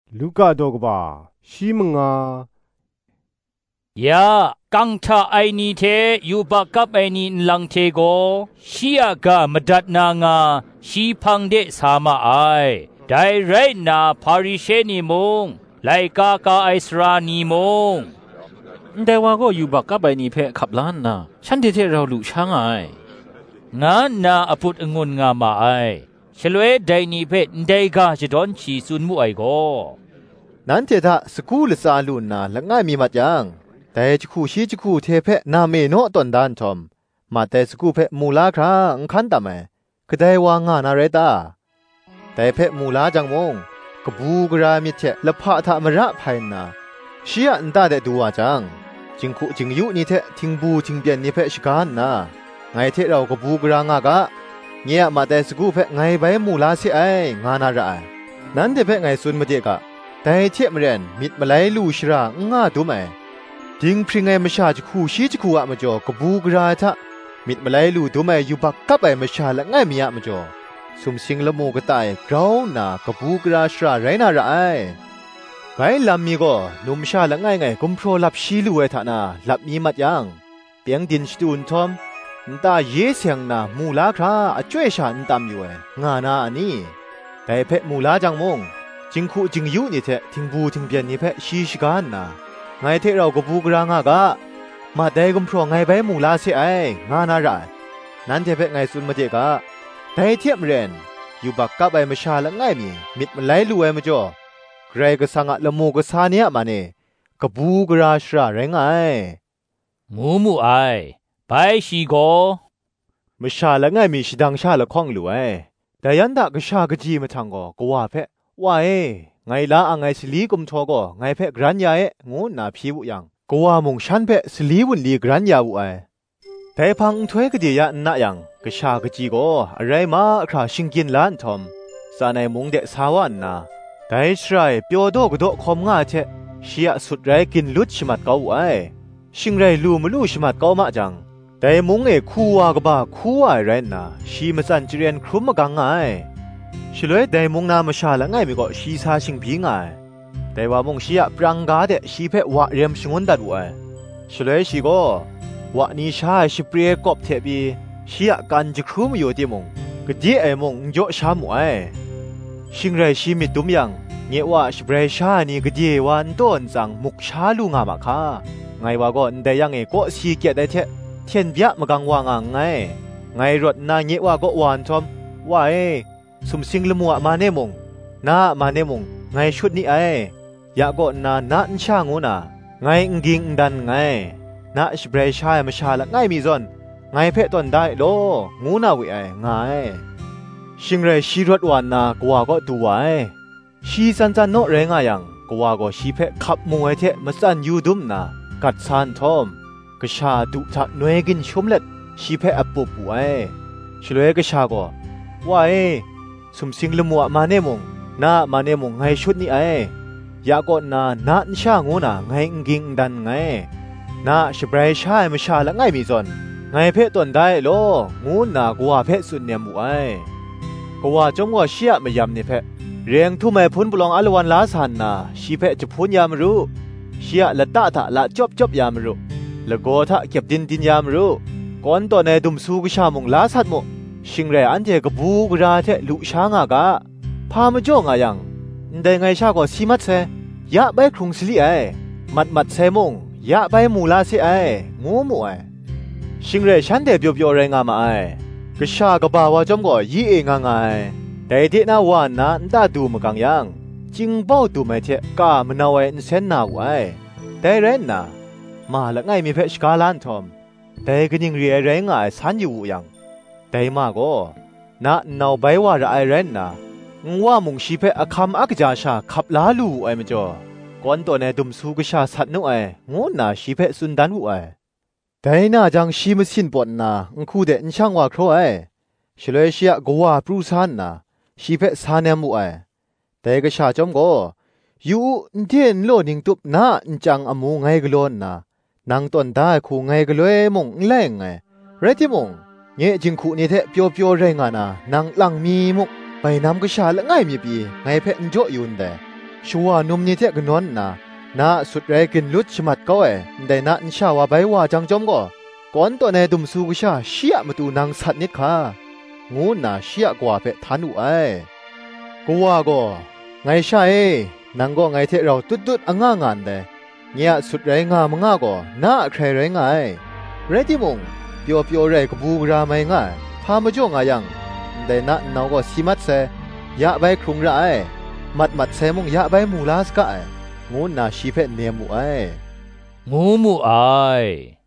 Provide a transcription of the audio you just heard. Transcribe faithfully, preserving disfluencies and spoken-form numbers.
ลูกาโดกบ่าชีมงายากังทาไอนีเทยูบากับไอนีลังเทโกชียกามดัดนางาชีพังเดสามาไอไดไรนาพาริเชนีมงไลกากาไอสรานีมงแต่ว่าก็อยู่บักกับไอนีเพะขับล้านนะฉันเทเทเราลุช่างไองานนาอพุดองุนงามาไอฉลวยไดนีเพะไดกาจะดอนชีซุนมุไอโกนั้นเททะสกูลซาลุนนาละง่ายมีมัดยังแต่จคูชีจคูเทเพะนาเมโนตอนดานทอมมาแต่สกูเพะมูลาคราอังคันตาเมก็ได้วางงานอะไรตาแต่เพะมูลาจังมงกบูกรามิเทละพะทะมระภายนาเชียอันตาเดดูว่าจังจิงคุจิงยุนี่เททิงบูทิงเปียนนี่เพะชกันนาไงเทเรากบูกรางากะเงียมาแต่สกูเพะไงใบมูลาเสียไองานาระนั้นเทเพะไงซุนมาเดกะแต่เทียมเรนมิดมาไลลูชรางาดูไหมดิงพริงไงมชาจคูชีจคูอะมจ่อกบูกราทะมิดมาไลลูดูไหมอยู่บักกับไอมชาละง่ายมีอะมจ่อสุมสิงละโมกตายกราวหนากบูกราชราไรนาระไอไกลำมีก็นุมชาละง่ายไงกุมโปรลับชีลูเอทานาลับมีมัดยังเปียงดินสตูนทอมนตาเยเสียงนามูลาคราอจ่วยชาอันตามอยู่เองานาอันนี้แต่เพะมูลาจังมงจิงคูจิงยุนี่เททิงบูทิงเปียนนี่เพะชีชกันนะไงเทเราก็บูกรางากะมาได้กุมพรองไงใบมูลาเสียไองานาระนั้นเทเพะไงสุนมาเจกะได้เทียมเรนอยู่บักกับไอมชาละง่ายมีมิดมันไหลลูไอมจ่อใครก็สังะละโมก็ซาเนียมาเนกบูกราชราแรงไงมูมูไอไปชีโกมชาละง่ายมีชิดังชาละข้องลูไอแต่ยันดะก็ชากะจีมาทางก็ก็ว่าเพะว่าเอไงลาอ่างไงสลีกุมทอก็ไงเพะกรันยาเองูนาพีบุยังก็ว่ามงชันเพะสลีวุนลีกรันยาบุไอแต่พังถวยกะดียะนะยังก็ชากะจีก็อะไรมาคราชิงกินล้านทอมซาในมงเดสาวันนาแต่ใช่เปียวโดกโดคอมง่าเทเชียสุดไรกินลุดชมัดเกาไอชิงไรลูมลูชมัดเกามาจังแต่มงเอคู่ว่ากบ้าคู่ว่าไรนะชีมาสันจเรียนครุมมะกังไงฉลวยแต่มงนามชาละง่ายมีก็ชีซาชิงพิงไงแต่ว่ามงชีอะปรังกาเดชีเพวะเรียมชงวนดัดไว้ฉลวยชีก็วะนิชาชิเปรียกอบเทบีชีอะกันจะครุมอยู่ที่มงก็ดีไอมงโยชามไว้ชิงไรชีมิตุมยังเงี้ยว่าชิเปรชานี่ก็ดีวันต้นจังมุกชาลูงามาค่ะไงว่าก็แต่ยังเอก็สีเกียดได้เทเทียนเบียมกังวางไงไงรถนาเงี้ยว่าก็วานทอมว่าเอสุมสิงละมัวมาเนมงนามาเนมงไงชุดนี้ไอยาก็นานาอินชางูนาไงอิงกิงดันไงนาชิเบรชายมาชาละไงมีซอนไงเพะตอนได้โลงูนาวิไอไงชิงไรชีรถวานนากว่าก็ดูไว้ชีสันจันโนเรงายังกว่าก็ชีเพะขับมวยเทมาสันยูดุมนากัดซานทอมกชาดุทักหน่วยกินชมเล็ดชีเพะอปุบไว้ฉลวยกชาก็ว่าเอสุมสิงละมัวมาเนมงนามาเนมงไงชุดนี้ไอยาก็นานาอินชางูนาไงอิงกิงดันไงนาชิเบรชายมาชาละไงมีซอนไงเพะตอนได้โลงูนากว่าเพะสุดเนี่ยมัวไอกว่าจงว่าเชียมายำนี่เพะเรียงทุ่มให้พ้นปลองอลวันลาสันนาชีเพะจะพ้นยามรู้เชียละตาตะละจบจบยามรู้ละโกทะเก็บดินดินยามรู้ก่อนตอนในดุมสูกชามงลาสัตมชิงเรอันเจกบูกราเทลุช้างากะพามาจ่องายังได้ไงชาก็สีมัดเซยะใบครุงสิลีไอมัดมัดเซมงยะใบมูลาสิไองูมูไอชิงเรฉันเดบิวบิวเรงามาไอกชากบาวาจอมก็ยี่เองงายแต่ที่น่าวานนั้นตาดูมกังยังจิงเป้าดูไม่เทกามนาไว้เส้นนาไว้แต่เรนนามาละไงมีเพชกาลันทอมแต่ก็ยังเรียเรงายสันอยู่ยังแต่มาก็น่าเนาใบว่าระไอเรนนาว่ามุงชีเพอคำอักจาชาขับลาลูไอมจ่อก่อนตัวในดุมสูกชาสัตนุไองูนาชีเพสุนดันวุไอแต่น่าจังชีมสินปนนาคู่เด่นช่างว่าครัวไอเฉลยเชียกัวปรูซานนาชีเพสานมุไอแต่ก็ชาจอมก็อยู่เดียนโลนิงตุบนาจังอมูไงกลอนนานางตอนได้คู่ไงกลวยมงแรงไงเรติมงเงี้ยจิงคู่นี่เทเปียวเปียวแรงอ่ะนะนางหลังมีมุกไปน้ำก็ชาละง่ายมีปีไงเพนโจยุนเดชัวนุมนี้เทกันนอนนะนาสุดแรกินลุดชมัดก็เอได้นาอินชาวาใบว่าจังจอมก็ก่อนตัวในดุมสูกชาเชียมาตูนางสัตว์นิดค่ะงูน่ะเชียกว่าเปทันอุไอกูว่าก็ไงใช่นางก็ไงเทเราตุดตุดอ่างงานเดเนี่ยสุดแรงงามง่าก็น่าใครแรงไงเรติมงเปียวเปียวเรกบูกราไม่ง่ายพามาจ่งอายังได้น่ะนางก็สิมัดเสยะใบครุงระไอมัดมัดเสมงยะใบมูลาสกะไองูน่ะชีเพเนียมูไองูมูไอ